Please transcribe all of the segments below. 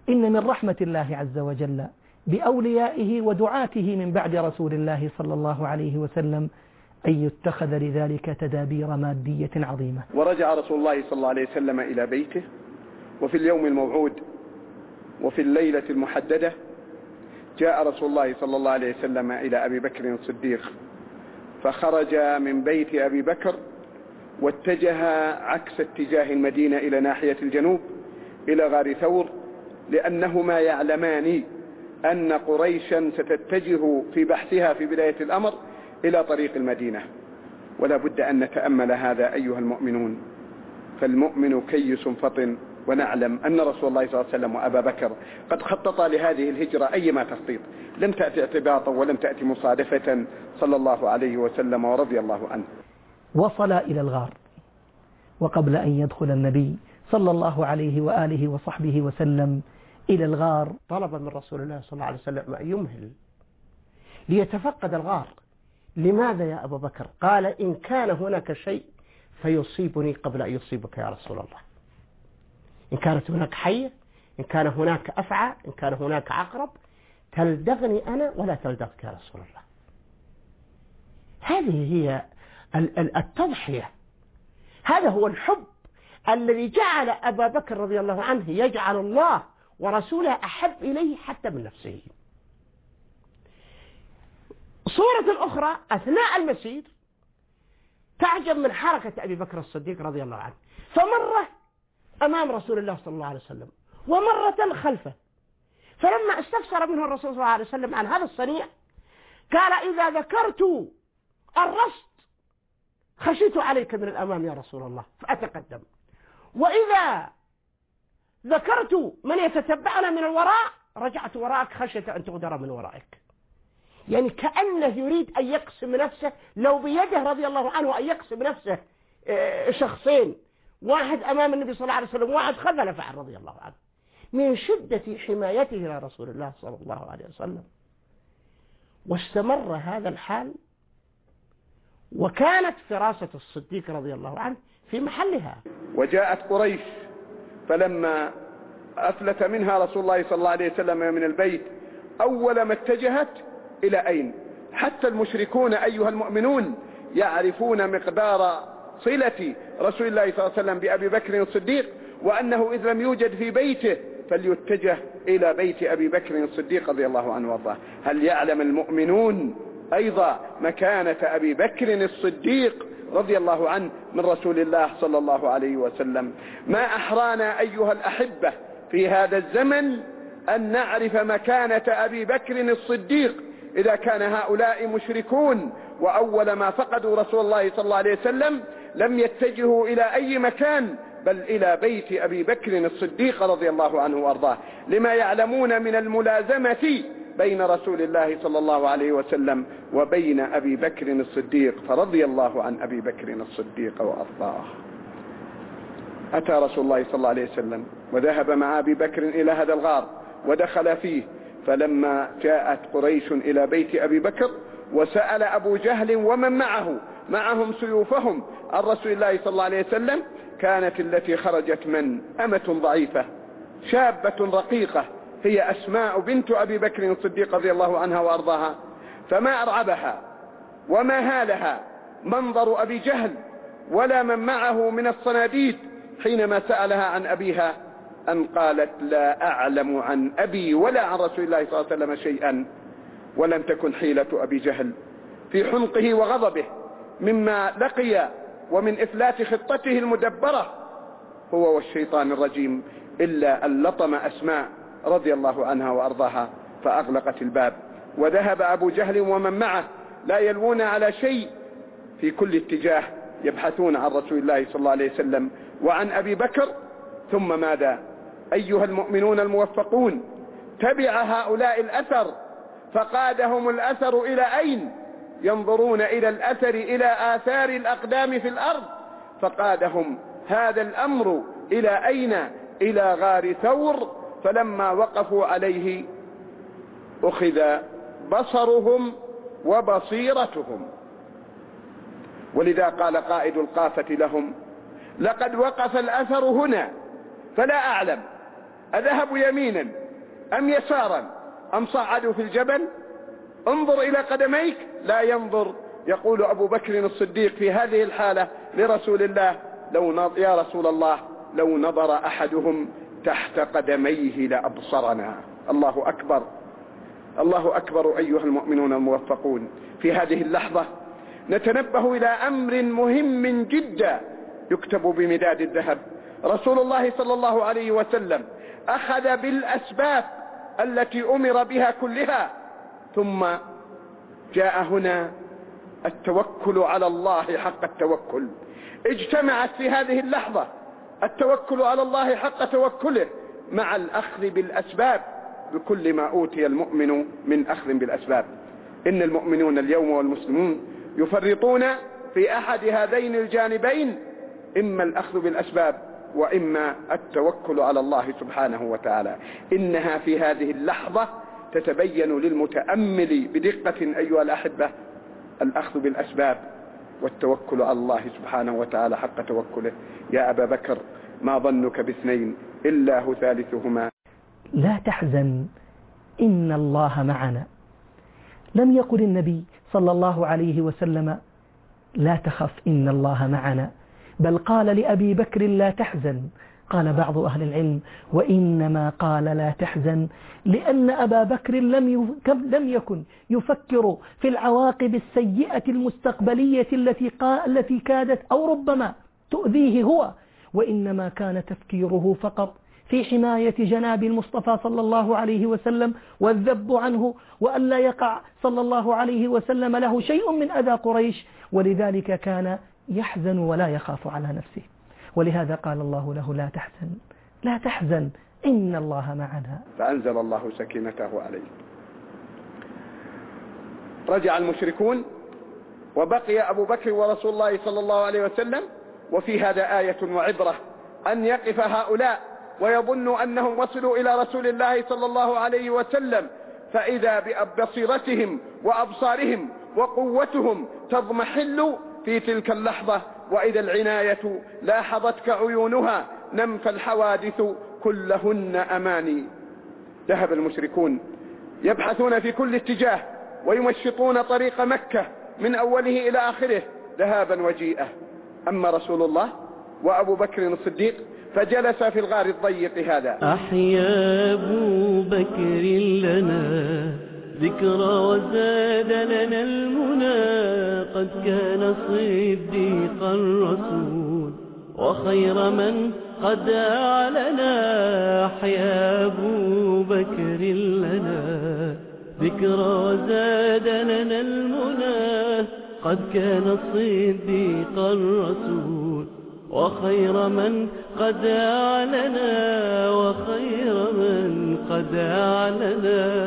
إن من رحمة الله عز وجل بأوليائه ودعاته من بعد رسول الله صلى الله عليه وسلم أن يتخذ لذلك تدابير مادية عظيمة. ورجع رسول الله صلى الله عليه وسلم إلى بيته، وفي اليوم الموعود وفي الليلة المحددة جاء رسول الله صلى الله عليه وسلم إلى أبي بكر الصديق، فخرج من بيت أبي بكر واتجه عكس اتجاه المدينة إلى ناحية الجنوب إلى غار ثور، لأنهما يعلمان أن قريشا ستتجه في بحثها في بداية الأمر إلى طريق المدينة. ولا بد أن نتأمل هذا أيها المؤمنون، فالمؤمن كيس فطن، ونعلم أن رسول الله صلى الله عليه وسلم وأبا بكر قد خططا لهذه الهجرة أيما تخطيط، لم تأتي اعتباطا ولم تأتي مصادفة صلى الله عليه وسلم ورضي الله عنه. وصل إلى الغار، وقبل أن يدخل النبي صلى الله عليه وآله وصحبه وسلم إلى الغار طلب من رسول الله صلى الله عليه وسلم أن يمهل ليتفقد الغار. لماذا يا أبا بكر؟ قال: إن كان هناك شيء فيصيبني قبل أن يصيبك يا رسول الله. إن كانت هناك حية، إن كان هناك أفعى، إن كان هناك عقرب، تلدغني أنا ولا تلدغك يا رسول الله. هذه هي التضحية، هذا هو الحب الذي جعل أبا بكر رضي الله عنه يجعل الله ورسوله أحب إليه حتى من نفسه. صورة أخرى أثناء المسير تعجب من حركة أبي بكر الصديق رضي الله عنه، فمرة أمام رسول الله صلى الله عليه وسلم ومرة خلفه، فلما استفسر منه الرسول صلى الله عليه وسلم عن هذا الصنيع قال: إذا ذكرت الرصد خشيت عليك من الأمام يا رسول الله فأتقدم، وإذا ذكرت من يتتبعنا من الوراء رجعت وراءك خشية أن تغدر من ورائك. يعني كأنه يريد أن يقسم نفسه، لو بيده رضي الله عنه أن يقسم نفسه شخصين، واحد أمام النبي صلى الله عليه وسلم واحد خذل فعل رضي الله عنه، من شدة حمايته لرسول الله صلى الله عليه وسلم. واستمر هذا الحال، وكانت فراسة الصديق رضي الله عنه في محلها. وجاءت قريش، فلما أفلت منها رسول الله صلى الله عليه وسلم من البيت أول ما اتجهت إلى أين؟ حتى المشركون أيها المؤمنون يعرفون مقدار صلة رسول الله صلى الله عليه وسلم بأبي بكر الصديق، وأنه إذ لم يوجد في بيته فليتجه إلى بيت أبي بكر الصديق رضي الله عنه وارضاه. هل يعلم المؤمنون أيضا مكانة أبي بكر الصديق رضي الله عنه من رسول الله صلى الله عليه وسلم؟ ما أحرانا أيها الأحبة في هذا الزمن أن نعرف مكانة أبي بكر الصديق، إذا كان هؤلاء مشركون وأول ما فقدوا رسول الله صلى الله عليه وسلم لم يتجهوا إلى أي مكان بل إلى بيت أبي بكر الصديق رضي الله عنه وارضاه، لما يعلمون من الملازمة بين رسول الله صلى الله عليه وسلم وبين أبي بكر الصديق، فرضي الله عن أبي بكر الصديق وأرضاه. أتى رسول الله صلى الله عليه وسلم وذهب مع أبي بكر إلى هذا الغار ودخل فيه، فلما جاءت قريش إلى بيت أبي بكر وسأل أبو جهل ومن معهم سيوفهم عن رسول الله صلى الله عليه وسلم، كانت التي خرجت من أمة ضعيفة شابة رقيقة هي أسماء بنت أبي بكر الصديق رضي الله عنها وأرضاها، فما أرعبها وما هالها منظر أبي جهل ولا من معه من الصناديد حينما سألها عن أبيها أن قالت: لا أعلم عن أبي ولا عن رسول الله صلى الله عليه وسلم شيئا. ولم تكن حيلة أبي جهل في حنقه وغضبه مما لقي ومن إفلات خطته المدبرة هو والشيطان الرجيم إلا أن لطم أسماء رضي الله عنها وأرضاها فأغلقت الباب، وذهب أبو جهل ومن معه لا يلوون على شيء في كل اتجاه يبحثون عن رسول الله صلى الله عليه وسلم وعن أبي بكر. ثم ماذا أيها المؤمنون الموفقون؟ تبع هؤلاء الأثر، فقادهم الأثر إلى أين؟ ينظرون إلى الأثر إلى آثار الأقدام في الأرض، فقادهم هذا الأمر إلى أين؟ إلى غار ثور. فلما وقفوا عليه أخذ بصرهم وبصيرتهم، ولذا قال قائد القافة لهم: لقد وقف الأثر هنا، فلا أعلم أذهبوا يمينا أم يسارا أم صعدوا في الجبل؟ انظر إلى قدميك. لا ينظر. يقول أبو بكر الصديق في هذه الحالة لرسول الله: يا رسول الله، لو نظر أحدهم تحت قدميه لأبصرنا. الله أكبر، الله أكبر. أيها المؤمنون الموفقون، في هذه اللحظة نتنبه إلى أمر مهم جدا يكتب بمداد الذهب. رسول الله صلى الله عليه وسلم أخذ بالأسباب التي أمر بها كلها، ثم جاء هنا التوكل على الله حق التوكل. اجتمعت في هذه اللحظة التوكل على الله حق توكله مع الأخذ بالأسباب بكل ما أوتي المؤمن من أخذ بالأسباب. إن المؤمنون اليوم والمسلمون يفرطون في أحد هذين الجانبين، إما الأخذ بالأسباب وإما التوكل على الله سبحانه وتعالى. إنها في هذه اللحظة تتبين للمتأمل بدقة أيها الأحبة الأخذ بالأسباب والتوكل على الله سبحانه وتعالى حق توكله. يا أبا بكر، ما ظنك باثنين إلا ثالثهما. لا تحزن إن الله معنا. لم يقل النبي صلى الله عليه وسلم لا تخف إن الله معنا، بل قال لأبي بكر لا تحزن. قال بعض أهل العلم: وإنما قال لا تحزن لأن أبا بكر لم يكن يفكر في العواقب السيئة المستقبلية التي كادت أو ربما تؤذيه هو، وإنما كان تفكيره فقط في حماية جناب المصطفى صلى الله عليه وسلم والذب عنه، وألا يقع صلى الله عليه وسلم له شيء من أذى قريش، ولذلك كان يحزن ولا يخاف على نفسه. ولهذا قال الله له: لا تحزن، لا تحزن إن الله معنا. فأنزل الله سكينته عليه. رجع المشركون وبقي أبو بكر ورسول الله صلى الله عليه وسلم. وفي هذا آية وعبرة أن يقف هؤلاء ويظنوا أنهم وصلوا إلى رسول الله صلى الله عليه وسلم، فإذا ببصيرتهم وأبصارهم وقوتهم تضمحل في تلك اللحظة، وإذا العناية لاحظتك عيونها نم فالحوادث كلهن أماني. ذهب المشركون يبحثون في كل اتجاه ويمشطون طريق مكة من أوله إلى آخره ذهابا وجيئة. أما رسول الله وأبو بكر الصديق فجلس في الغار الضيق هذا. أحيا أبو بكر لنا ذكرى وزاد لنا المنى، قد كان صديق الرسول وخير من قد أعلنا. أحيا أبو بكر لنا ذكرى وزاد لنا المنى، قد كان صديق الرسول وخير من قد أعلنا، وخير من قد أعلنا.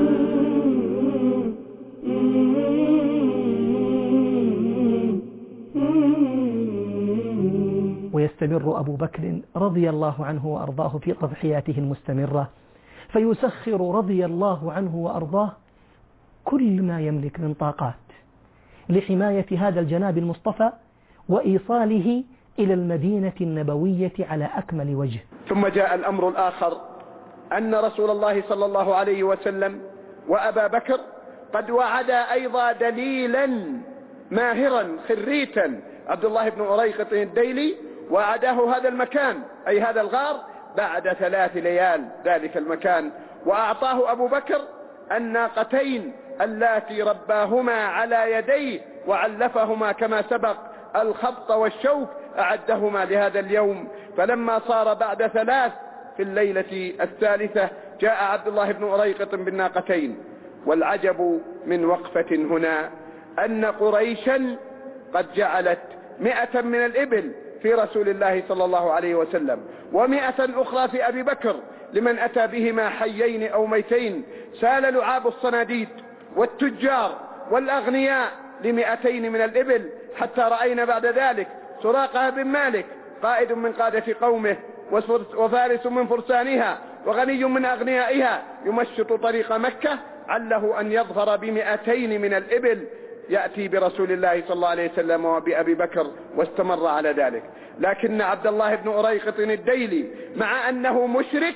ويستمر أبو بكر رضي الله عنه وأرضاه في تضحياته المستمرة، فيسخر رضي الله عنه وأرضاه كل ما يملك من طاقات لحماية هذا الجناب المصطفى وإيصاله إلى المدينة النبوية على أكمل وجه. ثم جاء الأمر الآخر، أن رسول الله صلى الله عليه وسلم وأبا بكر قد وعدا أيضا دليلا ماهرا خريتا، عبد الله بن أريقط الديلي، وعداه هذا المكان أي هذا الغار بعد 3 ليال ذلك المكان، وأعطاه أبو بكر الناقتين اللاتي رباهما على يديه وعلفهما كما سبق الخبط والشوك، أعدهما لهذا اليوم. فلما صار بعد 3 في الليلة الثالثة جاء عبد الله بن أريقط بالناقتين. والعجب من وقفة هنا أن قريشا قد جعلت 100 من الإبل في رسول الله صلى الله عليه وسلم، و100 أخرى في أبي بكر لمن أتى بهما حيين أو ميتين. سال لعاب الصناديد والتجار والأغنياء ل200 من الإبل، حتى رأينا بعد ذلك سراقة بن مالك قائد من قادة قومه وفارس من فرسانها وغني من أغنيائها يمشط طريق مكة، عله أن يظفر ب200 من الإبل يأتي برسول الله صلى الله عليه وسلم وبأبي بكر، واستمر على ذلك. لكن عبد الله بن أريقط الديلي مع أنه مشرك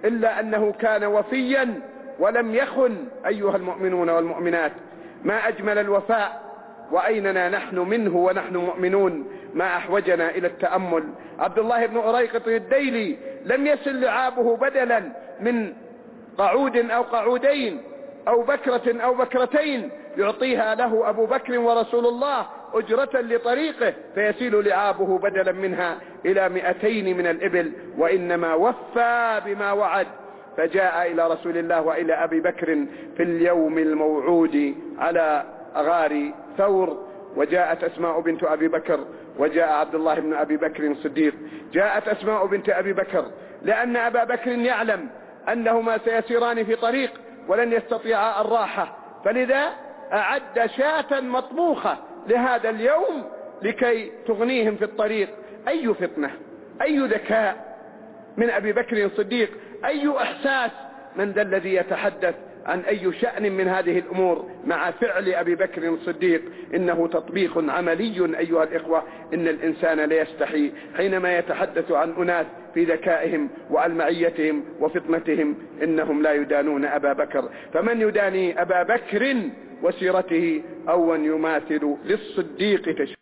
إلا أنه كان وفيا ولم يخن. أيها المؤمنون والمؤمنات، ما أجمل الوفاء، وأيننا نحن منه ونحن مؤمنون. ما أحوجنا إلى التأمل. عبد الله بن أريقط الديلي لم يسل لعابه بدلا من قعود أو قعودين أو بكرة أو بكرتين يعطيها له أبو بكر ورسول الله أجرة لطريقه، فيسيل لعابه بدلا منها إلى 200 من الإبل، وإنما وفى بما وعد. فجاء إلى رسول الله وإلى أبي بكر في اليوم الموعود على غار ثور، وجاءت أسماء بنت أبي بكر، وجاء عبد الله بن أبي بكر الصديق. جاءت أسماء بنت أبي بكر لأن أبا بكر يعلم أنهما سيسيران في طريق ولن يستطيعا الراحة، فلذا أعد شاة مطبوخة لهذا اليوم لكي تغنيهم في الطريق. أي فطنة، أي ذكاء من أبي بكر الصديق، أي إحساس. من ذا الذي يتحدث عن أي شأن من هذه الأمور مع فعل أبي بكر الصديق؟ إنه تطبيق عملي أيها الإخوة. إن الإنسان ليستحي حينما يتحدث عن أناس في ذكائهم وألمعيتهم وفطنتهم. إنهم لا يدانون أبا بكر، فمن يداني أبا بكر وسيرته أو من يماثل للصديق